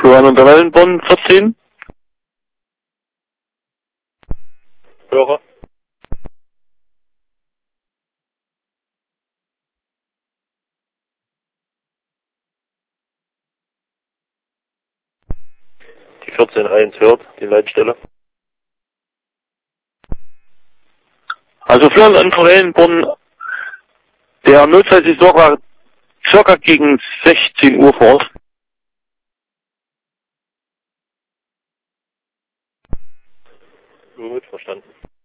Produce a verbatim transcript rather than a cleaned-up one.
Florian und der Wellenbonn vierzehn. Hörer. Die vierzehn eins hört, die Leitstelle. Also Florian und der Wellenbonn, der Notfallsaison war circa gegen sechzehn Uhr vor Ort. Gut, verstanden.